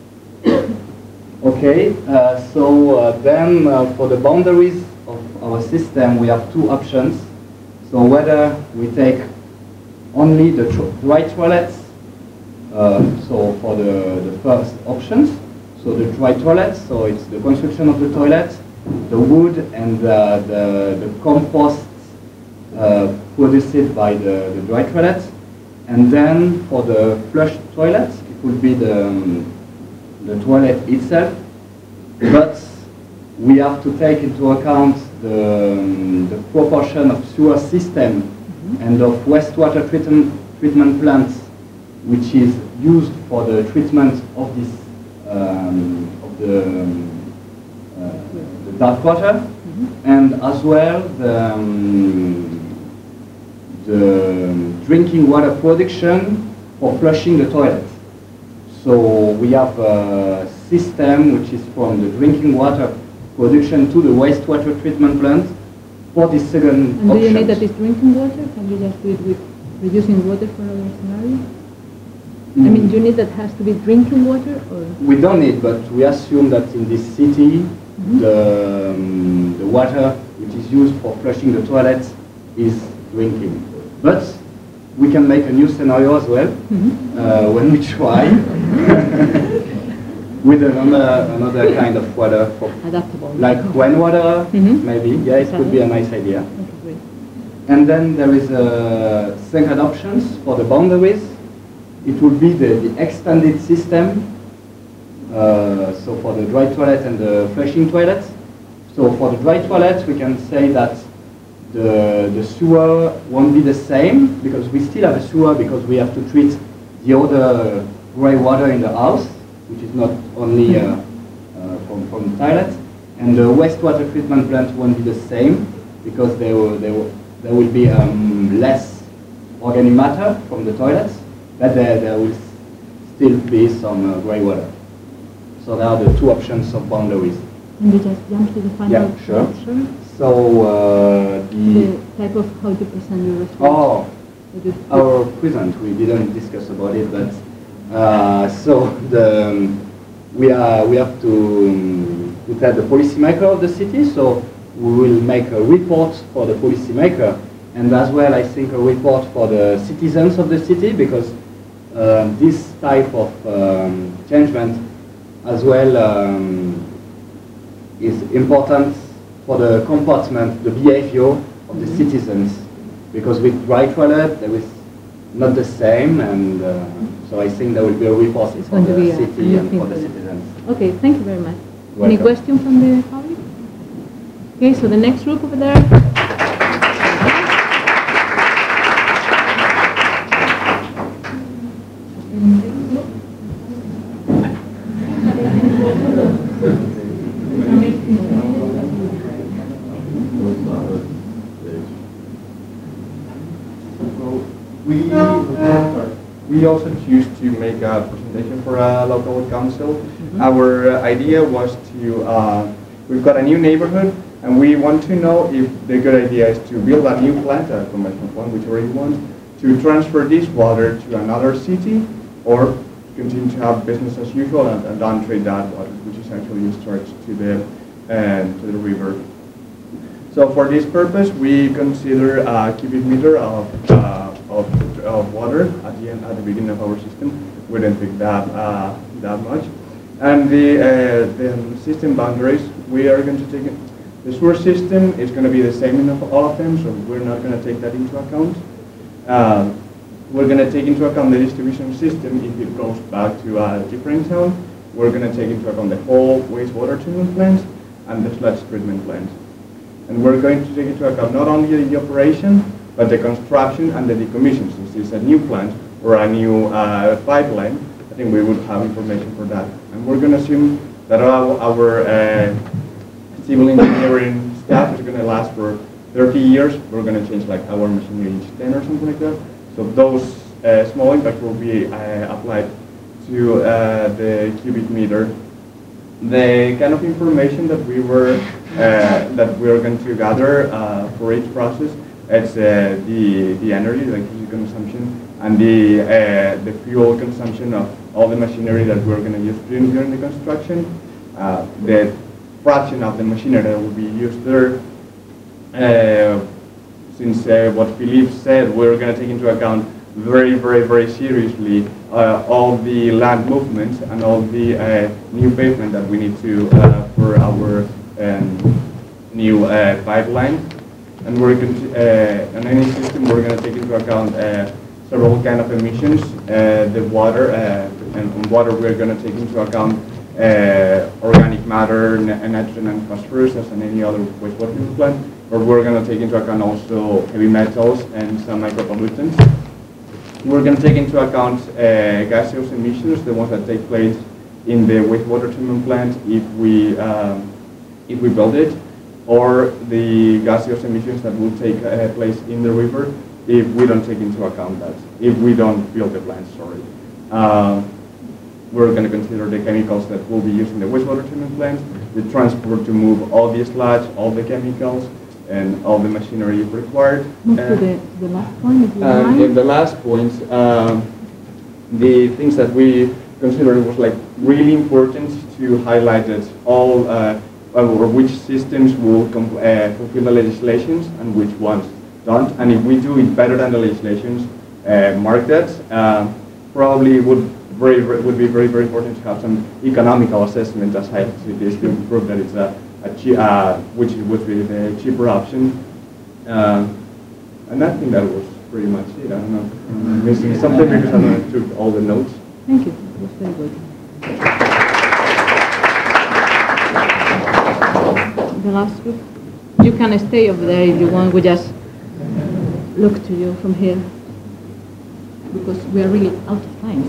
Okay, then for the boundaries of our system, we have 2 options. So whether we take only the dry toilets, so for the first options, so the dry toilets, so it's the construction of the toilet, the wood and the compost produced by the dry toilets. And then for the flush toilets, it would be the toilet itself, but we have to take into account the proportion of sewer system and of wastewater treatment plants, which is used for the treatment of this of the dark water, and as well the drinking water production for flushing the toilet. So we have a system which is from the drinking water production to the wastewater treatment plant for the second option. And do you need that it's drinking water? Can you just do it with reducing water for other scenario? I mean, do you need that has to be drinking water? Or? We don't need, but we assume that in this city, the water which is used for flushing the toilets is drinking. But we can make a new scenario as well when we try with another kind of water, Adaptable. like rainwater, maybe. Yeah, it could be a nice idea. Okay, great. And then there is second options for the boundaries. it would be the extended system. So for the dry toilet and the flushing toilet. So for the dry toilet, we can say that the sewer won't be the same, because we still have a sewer because we have to treat the other grey water in the house, which is not only from the toilet. And the wastewater treatment plant won't be the same, because there will be less organic matter from the toilets, but there will still be some grey water. So there are the two options of boundaries. Can we just jump to the final? Yeah, sure. Option? So the type of how to present your results. Oh, our present, we didn't discuss about it, but so we have to tell the policymaker of the city. So we will make a report for the policymaker, and as well, I think, a report for the citizens of the city, because this type of changement as well is important for the comportment, the behavior of the citizens, because with dry toilet there is not the same, and so I think there will be a report for the city and for the citizens. Okay, thank you very much. Welcome. Any question from the public? Okay, so the next group over there. We also choose to make a presentation for a local council. Our idea was to, we've got a new neighborhood, and we want to know if the good idea is to build a new plant, a conventional plant, whichever you want, to transfer this water to another city, or continue to have business as usual and don't trade that water, which is actually discharged to the river. So for this purpose, we consider a cubic meter of water at the beginning of our system. We didn't pick that much. And the system boundaries, we are going to take it. The sewer system is going to be the same in all of them, so we're not going to take that into account. We're going to take into account the distribution system if it goes back to a different town. We're going to take into account the whole wastewater treatment plant and the sludge treatment plant. And we're going to take into account not only the operation, but the construction and the decommission. Since it's a new plant or a new pipeline, I think we would have information for that. And we're going to assume that our civil engineering staff is going to last for 30 years. We're going to change like our machinery each 10 or something like that. So those small impacts will be applied to the cubic meter. The kind of information that we were going to gather for each process, it's the energy, the electricity consumption, and the fuel consumption of all the machinery that we're going to use during the construction, the fraction of the machinery that will be used there. Since what Philippe said, we're going to take into account very, very, very seriously all the land movements and all the new pavement that we need to for our new pipeline. And we're going to, on any system, we're going to take into account several kind of emissions. The water, and water, we're going to take into account organic matter, nitrogen and phosphorus, as in any other wastewater treatment plant. But we're going to take into account also heavy metals and some micropollutants. We're going to take into account gaseous emissions, the ones that take place in the wastewater treatment plant if we build it, or the gaseous emissions that will take place in the river if we don't take into account that, if we don't build the plant, sorry. We're going to consider the chemicals that will be used in the wastewater treatment plant, the transport to move all the sludge, all the chemicals, and all the machinery required. Move to the last point, if you don't And mind. in the last point, the things that we considered was like really important to highlight that all or which systems will fulfill the legislations and which ones don't. And if we do it better than the legislations, mark that. Probably would be very, very important to have some economical assessment as high as it is to prove that it's which would be the cheaper option. And I think that was pretty much it. I don't know if I'm missing something because I took all the notes. Thank you. It was very good. The last group. You can stay over there if you want. We just look to you from here because we are really out of time.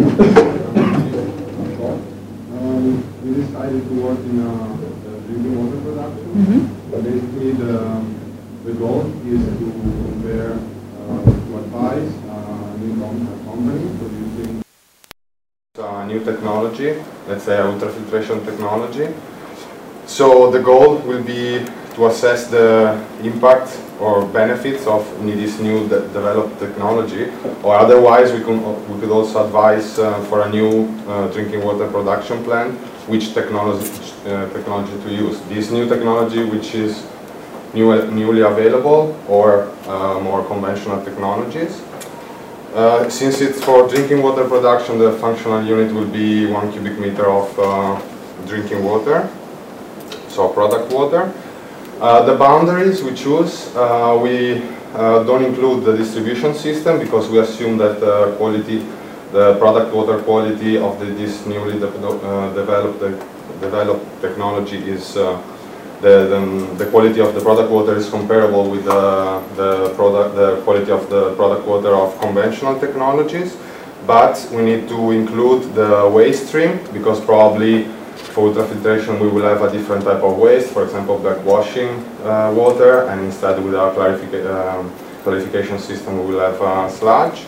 We decided to work in drinking water production. Basically, the goal is to compare, to advise a new company producing new technology, let's say ultrafiltration technology. So the goal will be to assess the impact or benefits of this new developed technology, or otherwise we could also advise for a new drinking water production plant which technology to use. This new technology which is newly available or more conventional technologies. Since it's for drinking water production, the functional unit will be 1 cubic meter of drinking water, so product water. The boundaries we choose, we don't include the distribution system because we assume that the product water quality of this newly developed technology is the quality of the product water is comparable with the quality of the product water of conventional technologies. But we need to include the waste stream because probably for ultrafiltration we will have a different type of waste, for example black washing water, and instead with our clarification system we will have sludge.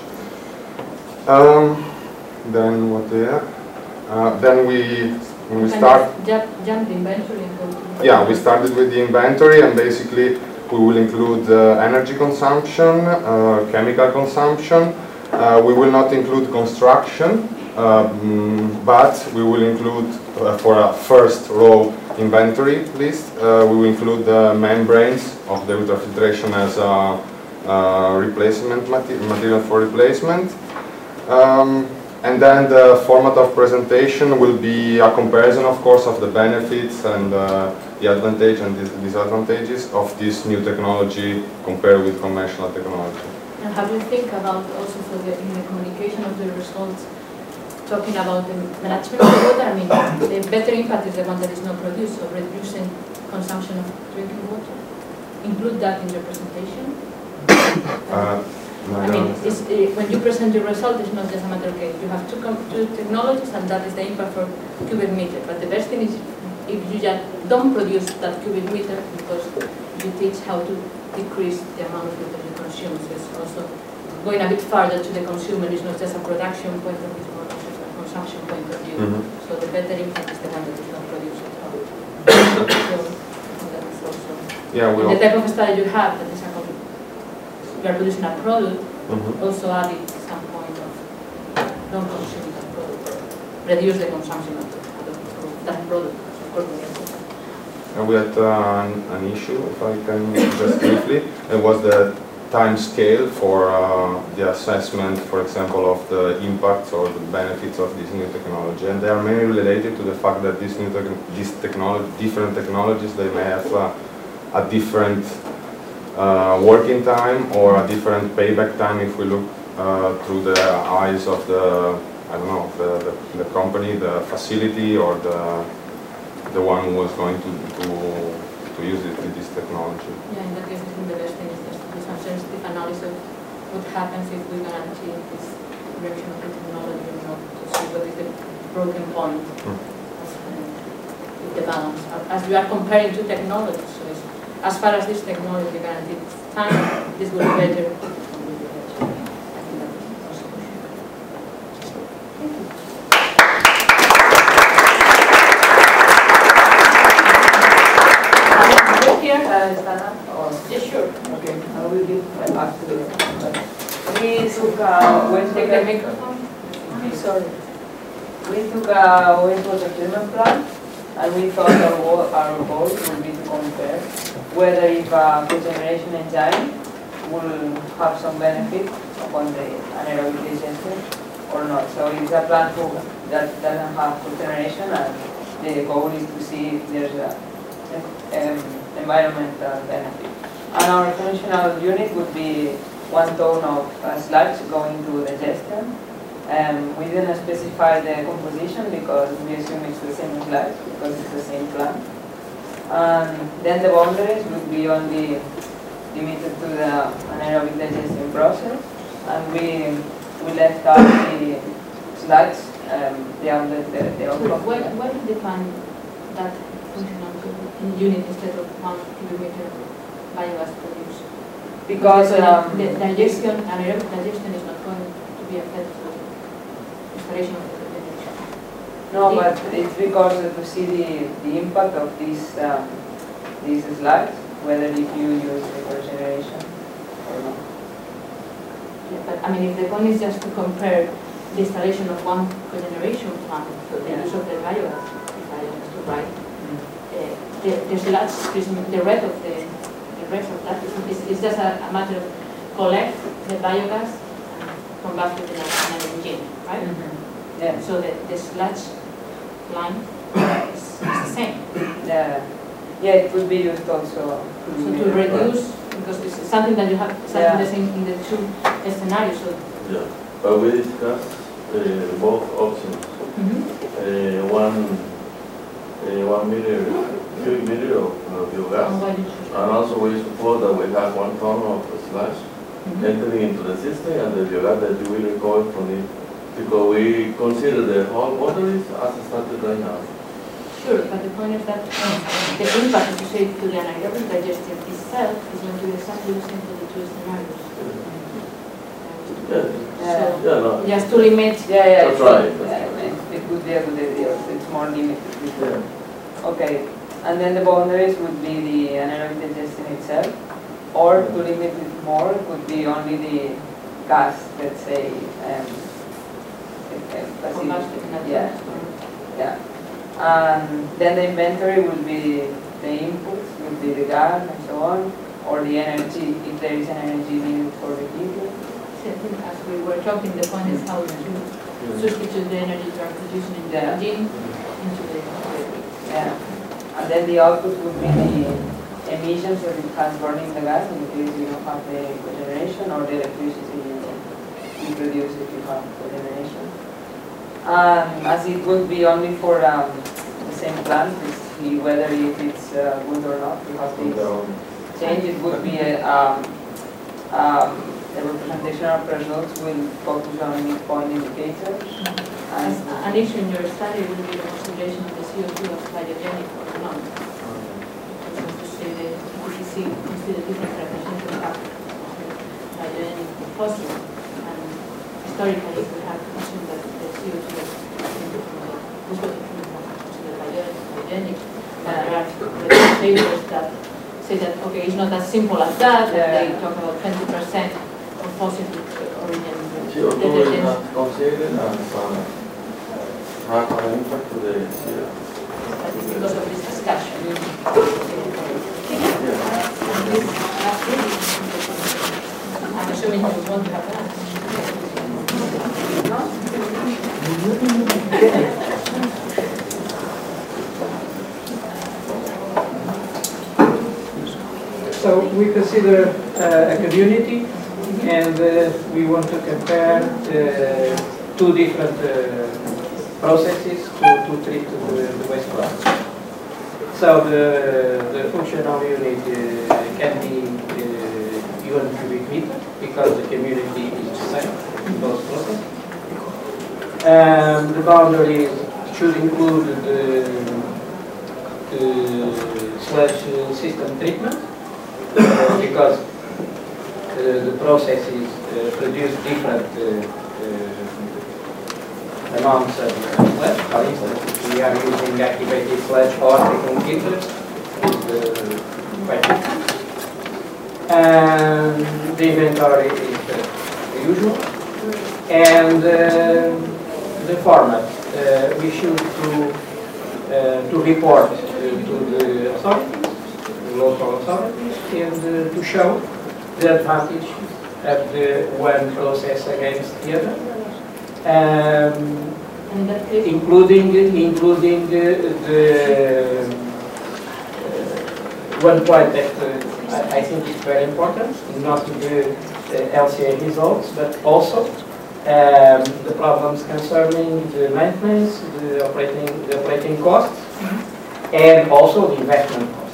Then what there? Then when we start. Jump the inventory and go to. Yeah, we started with the inventory, and basically we will include energy consumption, chemical consumption. We will not include construction, but we will include for a first row inventory list. We will include the membranes of the ultrafiltration as a replacement material for replacement. And then the format of presentation will be a comparison, of course, of the benefits and the advantages and disadvantages of this new technology compared with conventional technology. And how do you think about also for in the communication of the results, talking about the management of the water? I mean, the better impact is the one that is not produced, so reducing consumption of drinking water. Include that in your presentation? I mean, when you present your result, it's not just a matter of, okay, you have two technologies and that is the impact for cubic meter. But the best thing is if you just don't produce that cubic meter because you teach how to decrease the amount of water you consume. So it's also going a bit farther to the consumer. It's not just a production point of view, but also a consumption point of view. So the better impact is the one that is not produced at all. So that is also the type of study you have that is you are producing a product, also add it some point of non-consuming that product, reduce the consumption of that product. And we had an issue, if I can just briefly. It was the time scale for the assessment, for example, of the impacts or the benefits of this new technology. And they are mainly related to the fact that different technologies, they may have a different working time or a different payback time if we look through the eyes of the, I don't know, the company, the facility, or the one who was going to use this technology. Yeah, in that case, I think the best thing is just to do some sensitive analysis of what happens if we're going to achieve this direction of the technology or not, to see what is the broken point with the balance. As we are comparing two technologies, so it's, as far as this technology guarantees time, this will be better. I think that is also for sure. Thank you. Here, stand up? Yes, sure. Okay, I will give my back to you. We took a wastewater microphone. Sorry. We took a wastewater treatment plant, and we thought our goal would be to compare whether if a cogeneration engine will have some benefit upon the anaerobic digestion or not. So it's a plant that doesn't have cogeneration, and the goal is to see if there's a environmental benefit. And our functional unit would be 1 ton of sludge going to the digester. We didn't specify the composition because we assume it's the same sludge because it's the same plant. And then the boundaries would be only limited to the anaerobic digestion process, and we left out the sludge, the outlet, the outlet. Why did you define that functional unit instead of 1 cubic meter biogas produced? Because the digestion, anaerobic digestion is not going to be affected by the installation of the cogeneration. no, but it's because to see the impact of this sludge, whether if you use the cogeneration or not. Yeah, but I mean, if the point is just to compare the installation of 1 cogeneration plant to the use of the biogas, if I understood right, the sludge, the rest of that is just a matter of collect the biogas and combust it in an engine, right? Mm-hmm. Yeah. So the sludge line is the same. Yeah, it could be used also. So to reduce, because this is something that you have something the same in the 2 scenarios. So Yeah, but we discussed both options. One cubic meter of biogas, and also we suppose that we have 1 ton of sludge entering into the system and the biogas that you will recover from it, because we consider the whole boundaries as started right now. sure, but the point is that the impact associated to the anaerobic digestion itself is going to be exactly the same for the 2 scenarios. So No. just to limit. That's right. It would be a good idea. It's more limited. Yeah. Okay, and then the boundaries would be the anaerobic digestion itself, or to limit it more, it would be only the gas, let's say, yeah. And then the inventory would be the inputs, would be the gas and so on, or the energy, if there is an energy needed for the heating. As we were talking, the point is how to substitute the energy you are producing in the engine into the Yeah, and then the output would be the emissions that it has burning the gas in case you don't have the cogeneration, or the electricity you produce if you have cogeneration. As it would be only for the same plant, to see whether if it's good or not, you have this change. It would be the representation of results will focus on midpoint indicators. An issue in your study will be the consideration of the CO2 as biogenic or not. To say the EPC consider different representative factors, biogenic or fossil, and historically we have assumed that the CO2 is considered biogenic. There are papers that say that, okay, it's not as simple as that, and they talk about 20% of fossil origin. CO2 is not considered as have an impact to the CO2. That is because of this discussion. I'm assuming you want to have that. So we consider a community, and we want to compare 2 different processes to treat the waste product. So the functional unit can be even cubic meter because the community is the same in both processes. The boundaries should include the sludge system treatment because the processes produce different amounts of sludge. For instance, if we are using activated sludge or treatment filters, it's quite different. And the inventory is the usual. And the format, we should to report to the authorities, the local authorities, and to show the advantage of the one process against the other. Including the one point that I think is very important, not the LCA results, but also the problems concerning the maintenance, the operating costs, and also the investment costs.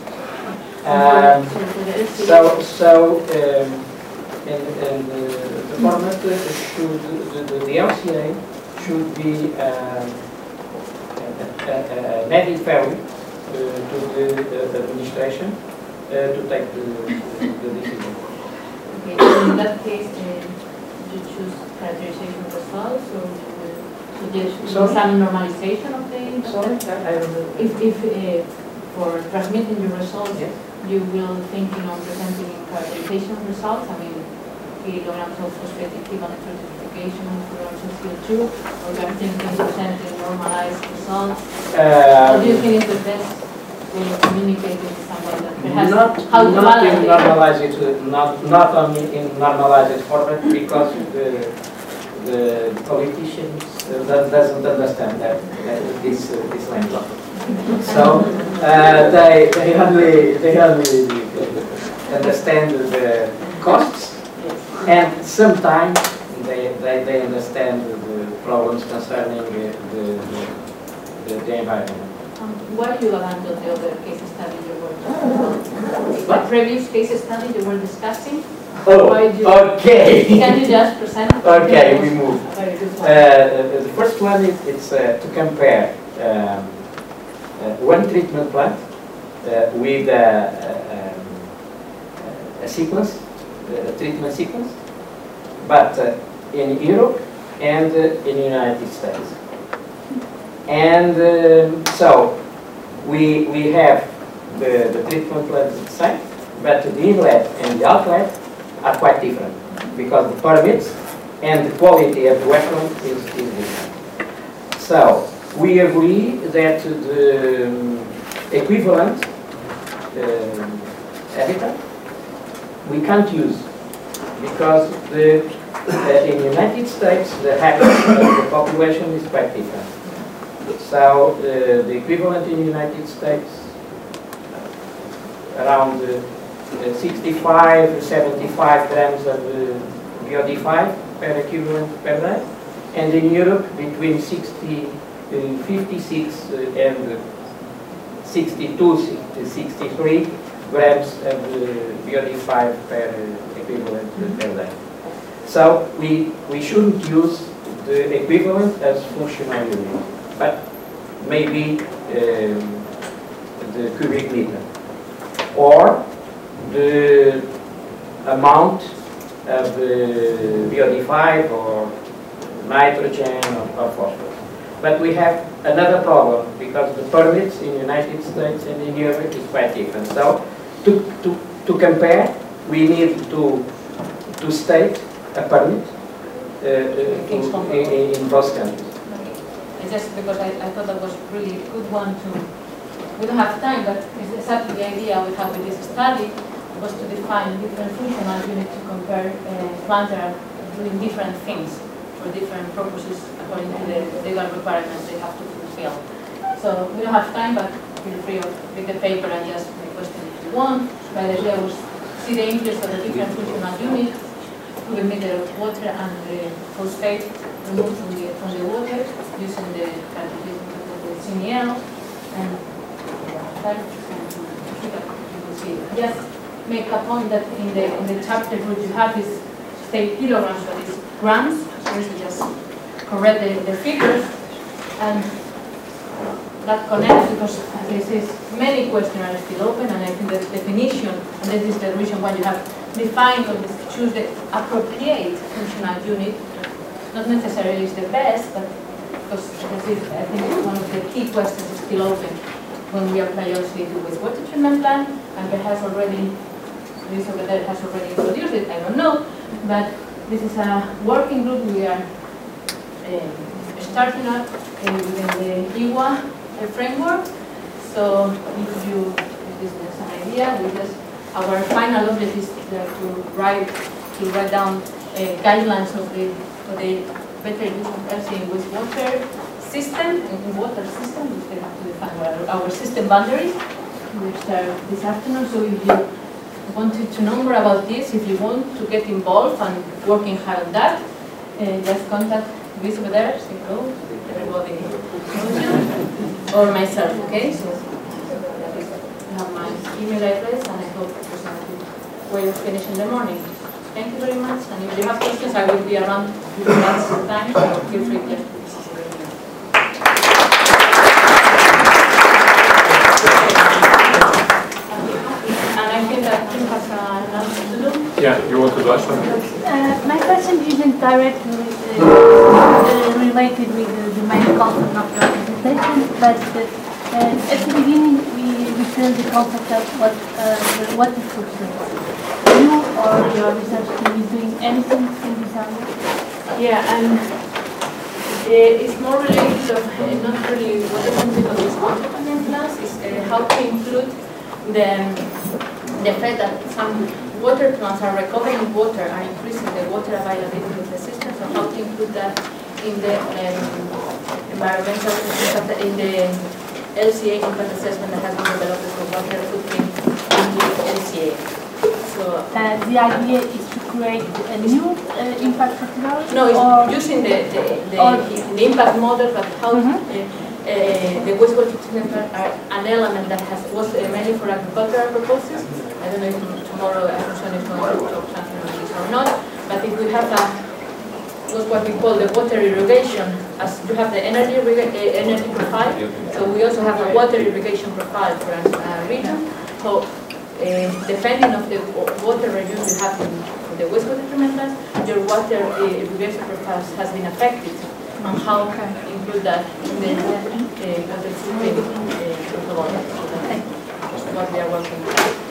And the format should, the LCA should be an added value to the administration to take the decision. Okay, so in that case, you choose characterization results, or suggest some normalization of the index? If for transmitting your results, yes, you will thinking of presenting characterization results, I mean, kilograms of phosphate equivalent certification, kilograms of CO2, or you are thinking presenting normalized results? What do you think is the best way of communicating with someone that perhaps how to normalize it, not only in normalized format, because the politicians doesn't understand this language. So they only understand the costs, and sometimes they understand the problems concerning the environment. Why you abandoned the other case study you were discussing? What previous case study you were discussing? Okay. Can you just present? Okay, we move. Very good. The first one is to compare one treatment plant with a sequence, a treatment sequence, but in Europe and in the United States. And so we have the treatment plant site, but the inlet and the outlet are quite different because the permits and the quality of the effluent is different. So we agree that the equivalent habitat we can't use because in the United States the habitat of the population is quite different. So the equivalent in the United States around 65 to 75 grams of BOD5 per equivalent per day, and in Europe between 56 and 62 to 63 grams of BOD5 per equivalent per day. So we shouldn't use the equivalent as functional unit, but maybe the cubic meter or the amount of BOD5 or nitrogen or phosphorus. But we have another problem because the permits in the United States and in Europe is quite different. So to compare, we need to state a permit in both countries. It's just because I thought that was really a good one to, we don't have time, but it's exactly the idea we have with this study was to define different functional units to compare plants that are doing different things for different purposes according to the legal requirements they have to fulfill. So we don't have time, but feel free to read the paper and just make questions if you want. But the idea was see the interest of the different functional units, the meter of water and the phosphate removed from the water using the calculation of the CNL and that you will see. Just make a point that in the chapter which you have is state kilograms, but it's grams. First just correct the figures, and that connects because this is many questions are still open, and I think the definition, and this is the reason why you have defined or choose the appropriate functional unit. Not necessarily is the best, but because I think one of the key questions is still open when we apply LCA to wastewater treatment plant, and perhaps already this over there has already introduced it, I don't know, but this is a working group we are starting up within the IWA framework. So if you, this is an idea, we just, our final objective is to write down guidelines of the better use of LCA in wastewater system, in water system, we have to define our system boundaries. We start this afternoon, so if you wanted to know more about this, if you want to get involved and working hard on that, just contact Luis over there, everybody knows you, or myself, okay? So you have my email address, and I hope it's a good way of finishing the morning. Thank you very much, and if you have questions, I will be around lots of time, so feel free to. Yeah, you want to do something? My question isn't directly related with the main concept of your presentation, but at the beginning we filled the concept of what is substance. You or your research team is doing anything in this area? Yeah, and it's more related of not really what is something of this water content class, is how to include the fact that some water plants are recovering water and increasing the water availability of the system, so how to include that in the environmental, in the LCA impact assessment that has been developed for water footprint in the LCA. So the idea is to create a new impact factor? No, it's using the impact model, but how the wastewater treatment plant are an element that was mainly for agricultural purposes. I don't know if tomorrow Assumption is going to talk something on this or not, but if we have what we call the water irrigation, as you have the energy profile, so we also have a water irrigation profile for a region. So depending on the water reuse you have in the wastewater treatment plant, your water irrigation profile has been affected, and how include that in the water treatment methodology. So that's what we are working on.